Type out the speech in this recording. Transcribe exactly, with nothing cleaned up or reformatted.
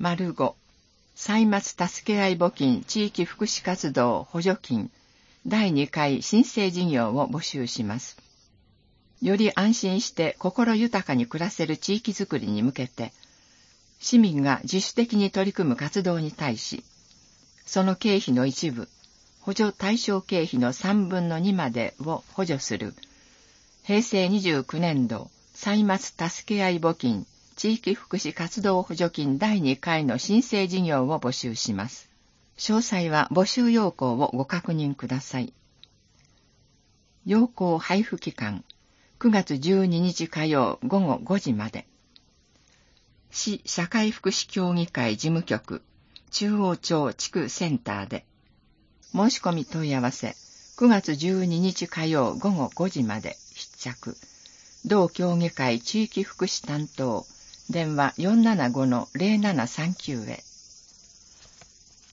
ご、歳末助け合い募金地域福祉活動補助金だいにかい申請事業を募集します。より安心して心豊かに暮らせる地域づくりに向けて、市民が自主的に取り組む活動に対し、その経費の一部、補助対象経費のさんぶんのにまでを補助する、へいせいにじゅうきゅうねんど歳末助け合い募金地域福祉活動補助金だいにかいの申請事業を募集します。詳細は募集要項をご確認ください。要項配布期間、くがつじゅうににち火曜ごごごじまで。市社会福祉協議会事務局、中央町地区センターで。申し込み問い合わせ、くがつじゅうににち火曜ごごごじまで必着。同協議会地域福祉担当、電話 よんななごのゼロななさんきゅう へ。